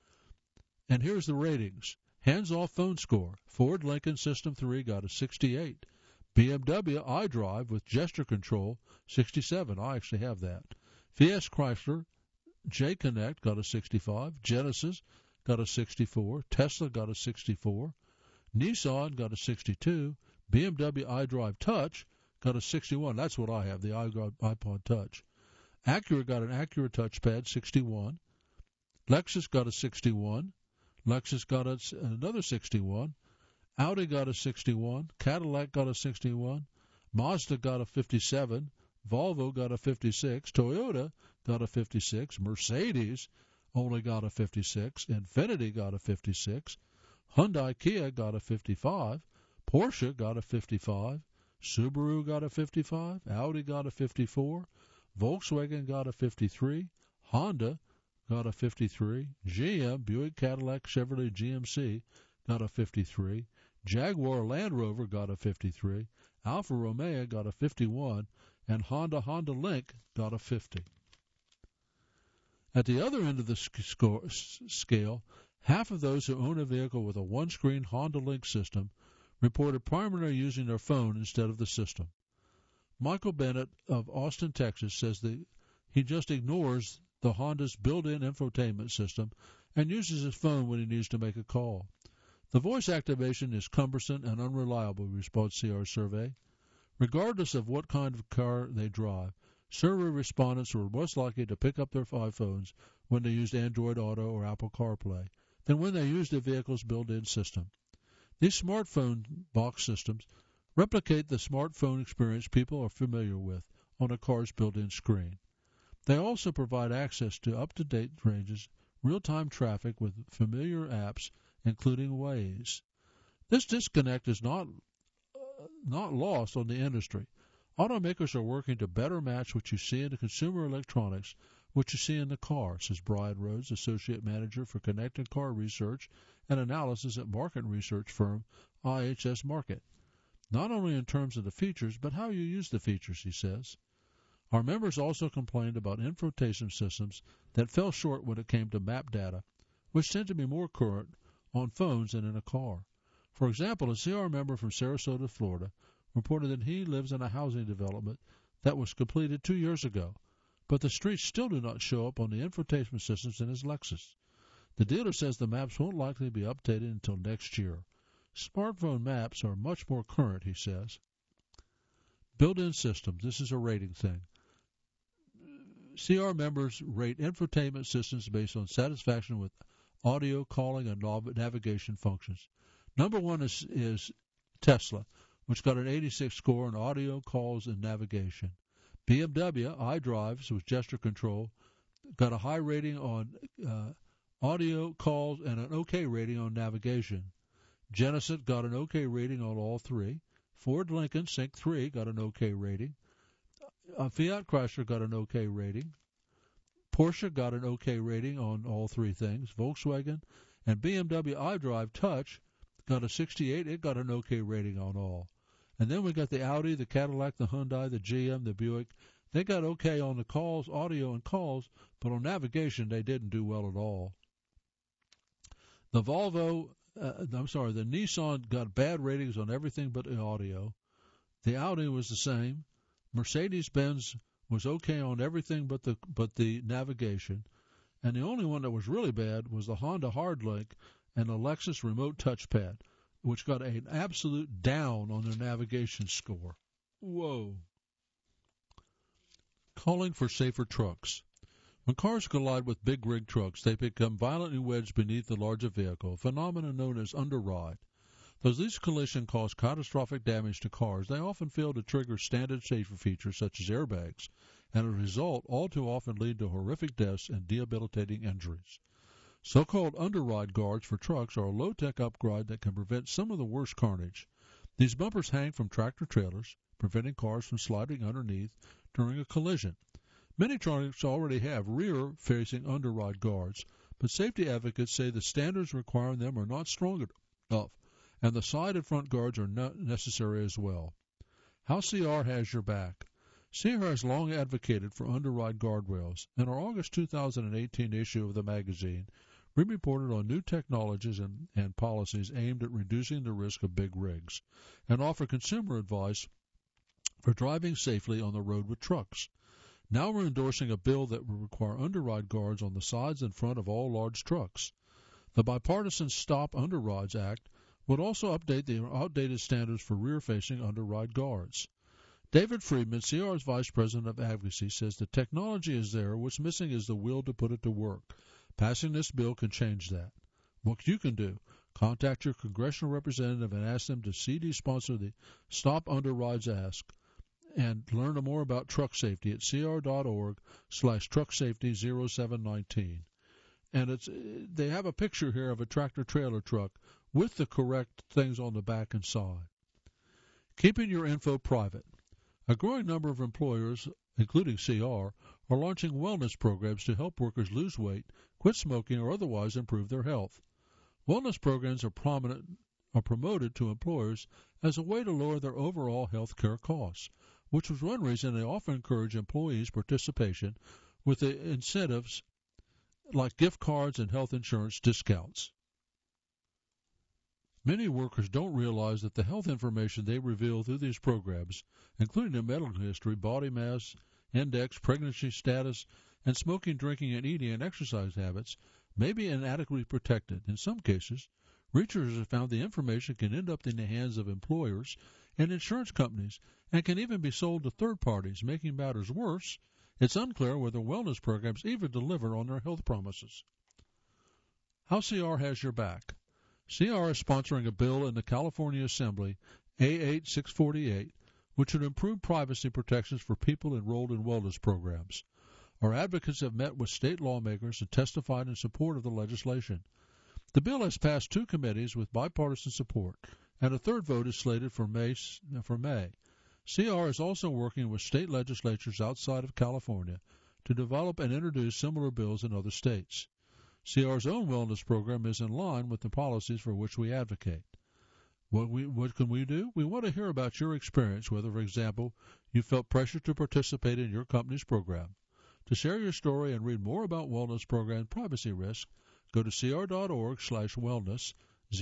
And here's the ratings. Hands-off phone score. Ford Lincoln System three got a sixty-eight. B M W iDrive with gesture control, sixty-seven. I actually have that. Fiat Chrysler J-Connect got a sixty-five. Genesis got a sixty-four. Tesla got a sixty-four. Nissan got a sixty-two. B M W iDrive Touch got a sixty-one. That's what I have, the iPod Touch. Acura got an Acura touchpad, sixty-one. Lexus got a sixty-one. Lexus got a, another sixty-one. Audi got a sixty-one. Cadillac got a sixty-one. Mazda got a fifty-seven. Volvo got a fifty-six. Toyota got a fifty-six. Mercedes only got a fifty-six. Infiniti got a fifty-six. Hyundai Kia got a fifty-five. Porsche got a fifty-five. Subaru got a fifty-five, Audi got a fifty-four, Volkswagen got a fifty-three, Honda got a fifty-three, G M, Buick, Cadillac, Chevrolet, G M C got a fifty-three, Jaguar Land Rover got a fifty-three, Alfa Romeo got a fifty-one, and Honda Honda Link got a fifty. At the other end of the score, scale, half of those who own a vehicle with a one-screen Honda Link system reported primarily using their phone instead of the system. Michael Bennett of Austin, Texas, says that he just ignores the Honda's built-in infotainment system and uses his phone when he needs to make a call. The voice activation is cumbersome and unreliable, responds C R survey. Regardless of what kind of car they drive, survey respondents were most likely to pick up their iPhones when they used Android Auto or Apple CarPlay than when they used the vehicle's built-in system. These smartphone box systems replicate the smartphone experience people are familiar with on a car's built-in screen. They also provide access to up-to-date ranges, real-time traffic with familiar apps, including Waze. This disconnect is not uh, not lost on the industry. Automakers are working to better match what you see in the consumer electronics, what you see in the car, says Brian Rhodes, Associate Manager for Connected Car Research and Analysis at market research firm I H S Markit. Not only in terms of the features, but how you use the features, he says. Our members also complained about infotainment systems that fell short when it came to map data, which tend to be more current on phones than in a car. For example, a C R member from Sarasota, Florida, reported that he lives in a housing development that was completed two years ago, but the streets still do not show up on the infotainment systems in his Lexus. The dealer says the maps won't likely be updated until next year. Smartphone maps are much more current, he says. Built-in systems. This is a rating thing. C R members rate infotainment systems based on satisfaction with audio, calling, and navigation functions. Number one is, is Tesla, which got an eighty-six score on audio, calls, and navigation. B M W iDrive with gesture control got a high rating on uh, audio, calls, and an OK rating on navigation. Genesis got an OK rating on all three. Ford Lincoln Sync three got an OK rating. Uh, Fiat Chrysler got an OK rating. Porsche got an OK rating on all three things. Volkswagen and B M W iDrive Touch got a sixty-eight. It got an OK rating on all. And then we got the Audi, the Cadillac, the Hyundai, the G M, the Buick. They got OK on the calls, audio and calls, but on navigation they didn't do well at all. The Volvo, uh, I'm sorry, the Nissan got bad ratings on everything but the audio. The Audi was the same. Mercedes-Benz was okay on everything but the but the navigation. And the only one that was really bad was the Honda Hardlink and the Lexus Remote Touchpad, which got an absolute down on their navigation score. Whoa. Calling for safer trucks. When cars collide with big rig trucks, they become violently wedged beneath the larger vehicle, a phenomenon known as underride. Though these collisions cause catastrophic damage to cars, they often fail to trigger standard safety features such as airbags, and as a result, all too often lead to horrific deaths and debilitating injuries. So-called underride guards for trucks are a low-tech upgrade that can prevent some of the worst carnage. These bumpers hang from tractor-trailers, preventing cars from sliding underneath during a collision. Many trucks already have rear-facing underride guards, but safety advocates say the standards requiring them are not strong enough, and the side and front guards are not necessary as well. How C R has your back. C R has long advocated for underride guardrails. In our August two thousand eighteen issue of the magazine, we reported on new technologies and, and policies aimed at reducing the risk of big rigs, and offer consumer advice for driving safely on the road with trucks. Now we're endorsing a bill that will require underride guards on the sides and front of all large trucks. The bipartisan Stop Underrides Act would also update the outdated standards for rear-facing underride guards. David Friedman, C R's Vice President of Advocacy, says the technology is there. What's missing is the will to put it to work. Passing this bill can change that. What you can do, contact your congressional representative and ask them to C D-sponsor the Stop Underrides Act and learn more about truck safety at cr.org slash truck safety 0719. And it's they have a picture here of a tractor-trailer truck with the correct things on the back and side. Keeping your info private. A growing number of employers, including C R, are launching wellness programs to help workers lose weight, quit smoking, or otherwise improve their health. Wellness programs are prominent are promoted to employers as a way to lower their overall health care costs, which was one reason they often encourage employees' participation with the incentives like gift cards and health insurance discounts. Many workers don't realize that the health information they reveal through these programs, including their medical history, body mass index, pregnancy status, and smoking, drinking, and eating and exercise habits, may be inadequately protected. In some cases, researchers have found the information can end up in the hands of employers and insurance companies and can even be sold to third parties, making matters worse. It's unclear whether wellness programs even deliver on their health promises. How C R has your back. C R is sponsoring a bill in the California Assembly, A eight six forty-eight, which would improve privacy protections for people enrolled in wellness programs. Our advocates have met with state lawmakers and testified in support of the legislation. The bill has passed two committees with bipartisan support, and a third vote is slated for May. For May. C R is also working with state legislatures outside of California to develop and introduce similar bills in other states. C R's own wellness program is in line with the policies for which we advocate. What, we, what can we do? We want to hear about your experience, whether, for example, you felt pressure to participate in your company's program. To share your story and read more about wellness program privacy risk, go to cr.org slash wellness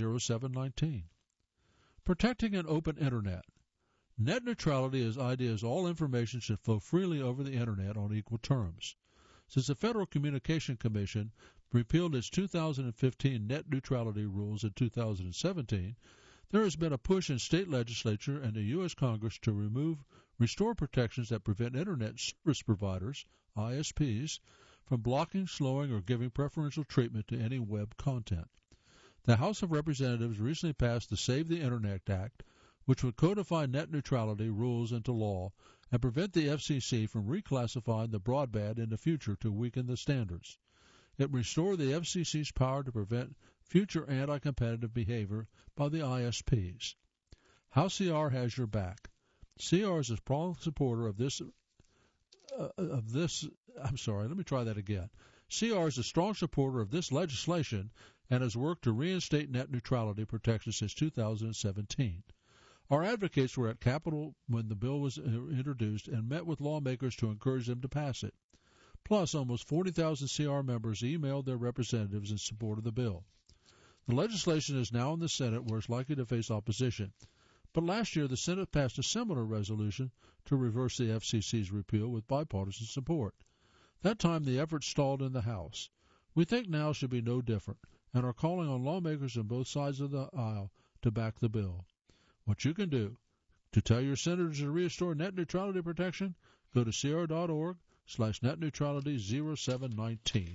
0719. Protecting an open Internet. Net neutrality is ideas all information should flow freely over the Internet on equal terms. Since the Federal Communication Commission repealed its two thousand fifteen net neutrality rules in two thousand seventeen, there has been a push in state legislature and the U S Congress to remove, restore protections that prevent Internet service providers, I S Ps, from blocking, slowing, or giving preferential treatment to any web content. The House of Representatives recently passed the Save the Internet Act, which would codify net neutrality rules into law and prevent the F C C from reclassifying the broadband in the future to weaken the standards. It would restore the F C C's power to prevent future anti-competitive behavior by the I S Ps. How C R has your back. C R is a strong supporter of this uh, of this I'm sorry, let me try that again. C R is a strong supporter of this legislation and has worked to reinstate net neutrality protection since two thousand seventeen. Our advocates were at Capitol when the bill was introduced and met with lawmakers to encourage them to pass it. Plus, almost forty thousand C R members emailed their representatives in support of the bill. The legislation is now in the Senate, where it's likely to face opposition. But last year, the Senate passed a similar resolution to reverse the F C C's repeal with bipartisan support. That time, the effort stalled in the House. We think now should be no different, and are calling on lawmakers on both sides of the aisle to back the bill. What you can do to tell your senators to restore net neutrality protection, go to cr.org slash net neutrality 0719.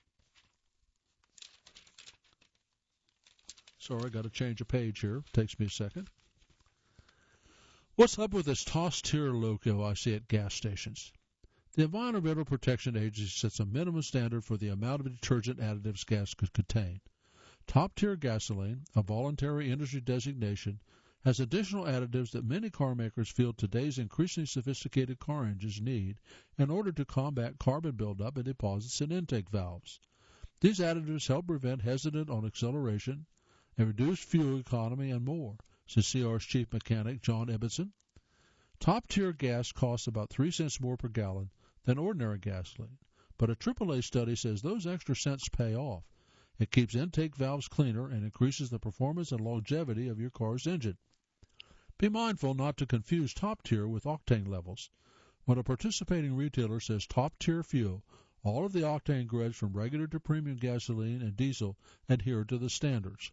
Sorry, I got to change a page here. Takes me a second. What's up with this toss tier logo I see at gas stations? The Environmental Protection Agency sets a minimum standard for the amount of detergent additives gas could contain. Top-tier gasoline, a voluntary industry designation, has additional additives that many car makers feel today's increasingly sophisticated car engines need in order to combat carbon buildup in deposits and intake valves. These additives help prevent hesitant on acceleration and reduce fuel economy and more, says C R's chief mechanic John Ebbetson. Top-tier gas costs about three cents more per gallon than ordinary gasoline, but a triple A study says those extra cents pay off. It keeps intake valves cleaner and increases the performance and longevity of your car's engine. Be mindful not to confuse top-tier with octane levels. When a participating retailer says top-tier fuel, all of the octane grades from regular to premium gasoline and diesel adhere to the standards.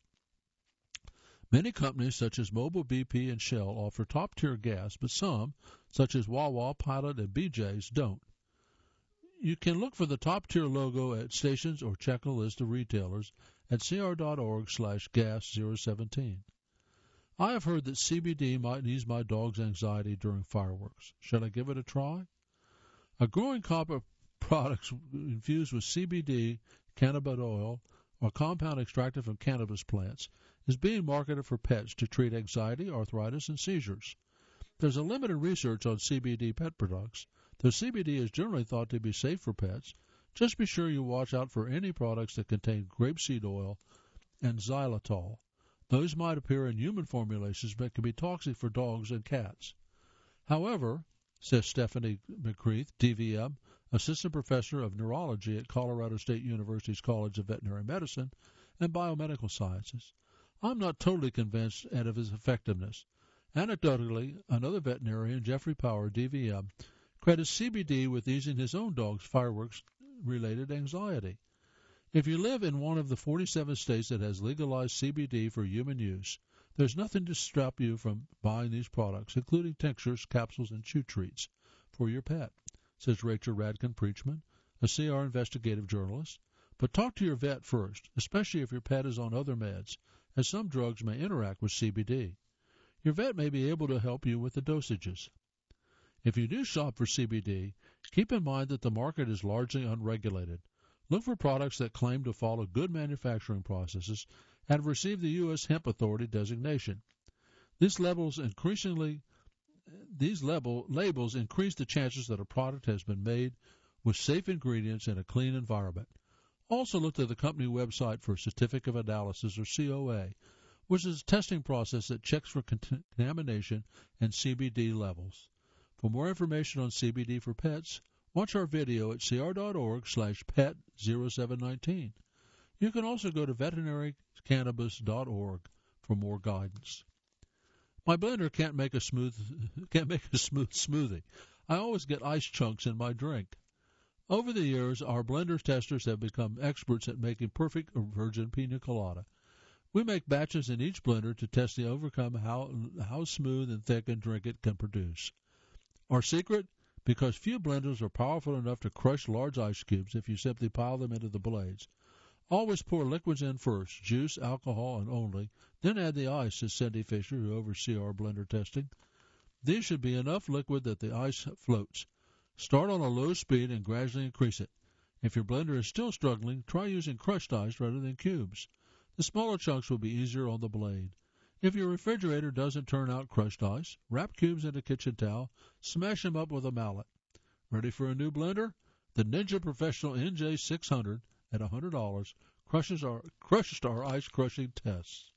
Many companies such as Mobil, B P, and Shell offer top-tier gas, but some, such as Wawa, Pilot, and B J's, don't. You can look for the top-tier logo at stations or check a list of retailers at cr.org slash gas 017. I have heard that C B D might ease my dog's anxiety during fireworks. Should I give it a try? A growing crop of products infused with C B D, cannabidiol, or compound extracted from cannabis plants is being marketed for pets to treat anxiety, arthritis, and seizures. There's a limited research on C B D pet products, though C B D is generally thought to be safe for pets. Just be sure you watch out for any products that contain grapeseed oil and xylitol. Those might appear in human formulations but can be toxic for dogs and cats. However, says Stephanie McCreath, D V M, Assistant Professor of Neurology at Colorado State University's College of Veterinary Medicine and Biomedical Sciences, I'm not totally convinced of his effectiveness. Anecdotally, another veterinarian, Jeffrey Power, D V M, credits C B D with easing his own dog's fireworks-related anxiety. If you live in one of the forty-seven states that has legalized C B D for human use, there's nothing to stop you from buying these products, including tinctures, capsules, and chew treats for your pet, says Rachel Radkin-Preachman, a C R investigative journalist. But talk to your vet first, especially if your pet is on other meds, as some drugs may interact with C B D. Your vet may be able to help you with the dosages. If you do shop for C B D, Keep in mind that the market is largely unregulated. Look for products that claim to follow good manufacturing processes and have received the U S Hemp Authority designation. These levels increasingly these level, labels increase the chances that a product has been made with safe ingredients in a clean environment. Also look to the company website for Certificate of Analysis, or C O A, which is a testing process that checks for contamination and C B D levels. For more information on C B D for pets, watch our video at cr.org slash pet zero seven one nine. You can also go to veterinary cannabis dot org for more guidance. My blender can't make a smooth can't make a smooth smoothie. I always get ice chunks in my drink. Over the years, our blender testers have become experts at making perfect virgin pina colada. We make batches in each blender to test the overcome how how smooth and thick a drink it can produce. Our secret? Because few blenders are powerful enough to crush large ice cubes if you simply pile them into the blades. Always pour liquids in first, juice, alcohol, and only, then add the ice, says Cindy Fisher, who oversees our blender testing. These should be enough liquid that the ice floats. Start on a low speed and gradually increase it. If your blender is still struggling, try using crushed ice rather than cubes. The smaller chunks will be easier on the blade. If your refrigerator doesn't turn out crushed ice, wrap cubes in a kitchen towel, smash them up with a mallet. Ready for a new blender? The Ninja Professional N J six hundred at one hundred dollars crushes our, crushes our ice crushing tests.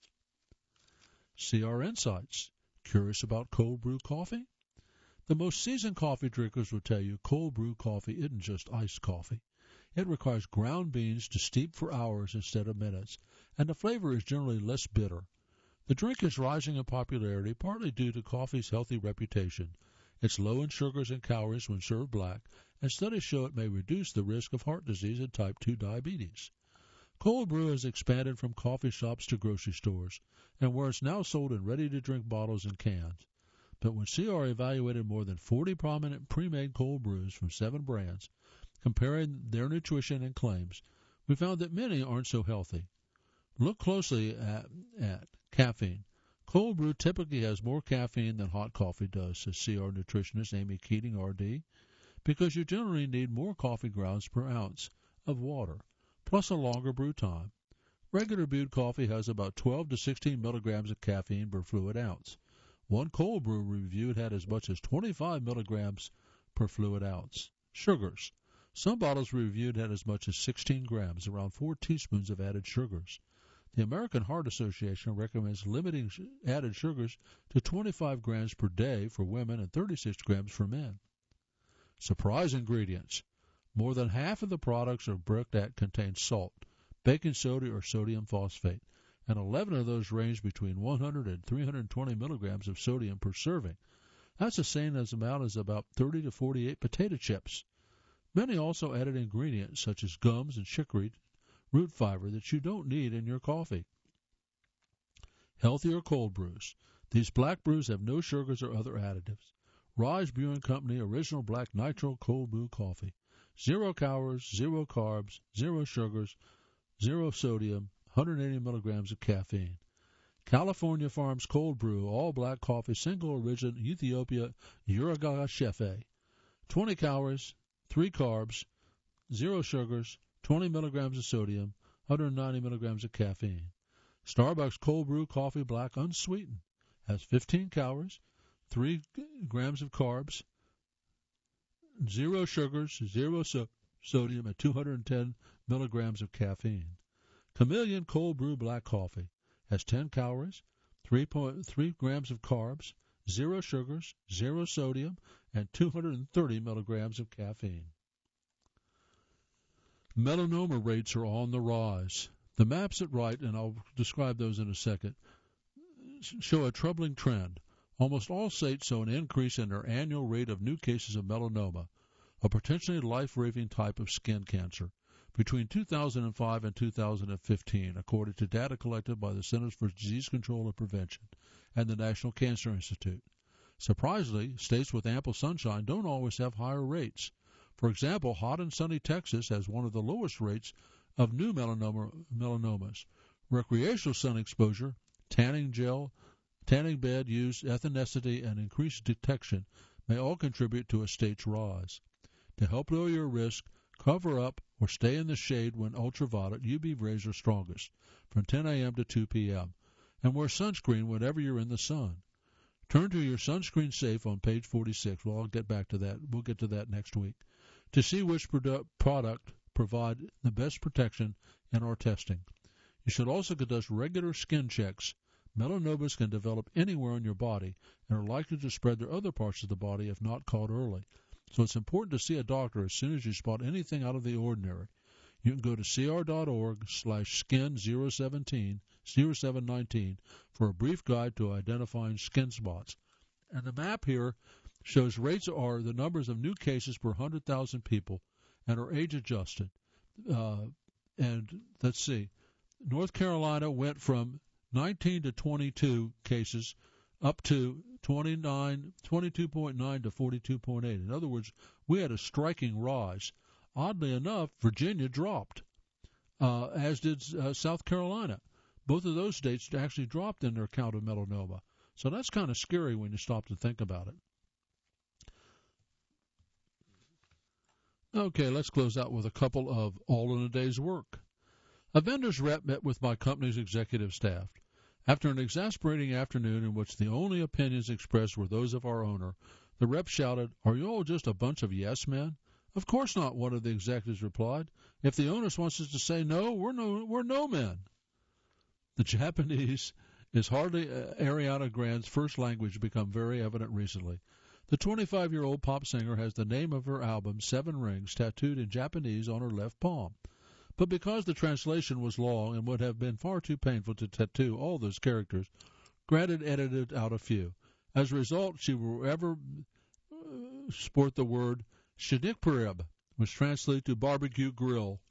C R Insights. Curious about cold brew coffee? The most seasoned coffee drinkers will tell you cold brew coffee isn't just iced coffee. It requires ground beans to steep for hours instead of minutes, and the flavor is generally less bitter. The drink is rising in popularity partly due to coffee's healthy reputation. It's low in sugars and calories when served black, and studies show it may reduce the risk of heart disease and type two diabetes. Cold brew has expanded from coffee shops to grocery stores, and where it's now sold in ready-to-drink bottles and cans. But when C R evaluated more than forty prominent pre-made cold brews from seven brands, comparing their nutrition and claims, we found that many aren't so healthy. Look closely at, at caffeine. Cold brew typically has more caffeine than hot coffee does, says C R nutritionist Amy Keating, R D, because you generally need more coffee grounds per ounce of water, plus a longer brew time. Regular brewed coffee has about twelve to sixteen milligrams of caffeine per fluid ounce. One cold brew reviewed had as much as twenty-five milligrams per fluid ounce. Sugars. Some bottles reviewed had as much as sixteen grams, around four teaspoons of added sugars. The American Heart Association recommends limiting added sugars to twenty-five grams per day for women and thirty-six grams for men. Surprise ingredients. More than half of the products are bricked at contain salt, baking soda, or sodium phosphate, and eleven of those range between one hundred and three hundred twenty milligrams of sodium per serving. That's the same as amount as about thirty to forty-eight potato chips. Many also added ingredients such as gums and chicory root fiber that you don't need in your coffee. Healthier cold brews. These black brews have no sugars or other additives. Rise Brewing Company Original Black Nitro Cold Brew Coffee. Zero calories, zero carbs, zero sugars, zero sodium, one hundred eighty milligrams of caffeine. California Farms Cold Brew All Black Coffee Single Origin Ethiopia Uruguay Chefe. twenty calories, three carbs, zero sugars, twenty milligrams of sodium, one hundred ninety milligrams of caffeine. Starbucks Cold Brew Coffee Black Unsweetened has fifteen calories, three grams of carbs, zero sugars, zero so- sodium, and two hundred ten milligrams of caffeine. Chameleon Cold Brew Black Coffee has ten calories, three point three grams of carbs, zero sugars, zero sodium, and two hundred thirty milligrams of caffeine. Melanoma rates are on the rise. The maps at right, and I'll describe those in a second, show a troubling trend. Almost all states saw an increase in their annual rate of new cases of melanoma, a potentially life-raving type of skin cancer, between two thousand five and two thousand fifteen, according to data collected by the Centers for Disease Control and Prevention and the National Cancer Institute. Surprisingly, states with ample sunshine don't always have higher rates. For example, hot and sunny Texas has one of the lowest rates of new melanoma, melanomas. Recreational sun exposure, tanning gel, tanning bed use, ethnicity, and increased detection may all contribute to a state's rise. To help lower your risk, cover up or stay in the shade when ultraviolet U V rays are strongest, from ten a.m. to two p.m., and wear sunscreen whenever you're in the sun. Turn to your sunscreen safe on page forty-six. Well, I'll get back to that. We'll get to that next week. To see which produ- product provide the best protection in our testing. You should also conduct regular skin checks. Melanomas can develop anywhere on your body and are likely to spread to other parts of the body if not caught early. So it's important to see a doctor as soon as you spot anything out of the ordinary. You can go to cr.org slash skin 017, 0719 for a brief guide to identifying skin spots. And the map here shows rates are the numbers of new cases per one hundred thousand people and are age-adjusted. Uh, and let's see, North Carolina went from nineteen to twenty-two cases up to twenty-nine, twenty-two point nine to forty-two point eight. In other words, we had a striking rise. Oddly enough, Virginia dropped, uh, as did uh, South Carolina. Both of those states actually dropped in their count of melanoma. So that's kind of scary when you stop to think about it. Okay, let's close out with a couple of all in a day's work. A vendor's rep met with my company's executive staff. After an exasperating afternoon in which the only opinions expressed were those of our owner, the rep shouted, "Are you all just a bunch of yes men?" "Of course not," one of the executives replied. "If the owner wants us to say no, we're no, we're no men." The Japanese is hardly uh, Ariana Grande's first language become very evident recently. The twenty-five-year-old pop singer has the name of her album, Seven Rings, tattooed in Japanese on her left palm. But because the translation was long and would have been far too painful to tattoo all those characters, Grant had edited out a few. As a result, she will ever uh, sport the word Shinikparib, which translates to barbecue grill.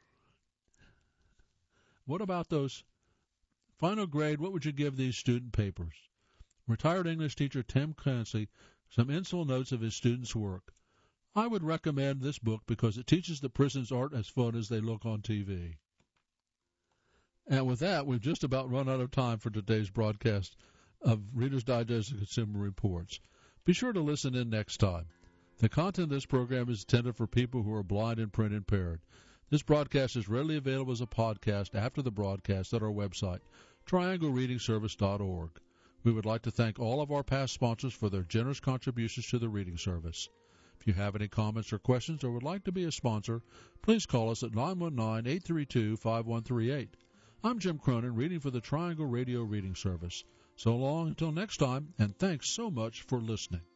What about those? Final grade, what would you give these student papers? Retired English teacher Tim Clancy, some insul notes of his students' work. I would recommend this book because it teaches the prisons aren't as fun as they look on T V. And with that, we've just about run out of time for today's broadcast of Reader's Digest and Consumer Reports. Be sure to listen in next time. The content of this program is intended for people who are blind and print impaired. This broadcast is readily available as a podcast after the broadcast at our website, triangle reading service dot org. We would like to thank all of our past sponsors for their generous contributions to the reading service. If you have any comments or questions or would like to be a sponsor, please call us at nine one nine, eight three two, five one three eight. I'm Jim Cronin, reading for the Triangle Radio Reading Service. So long until next time, and thanks so much for listening.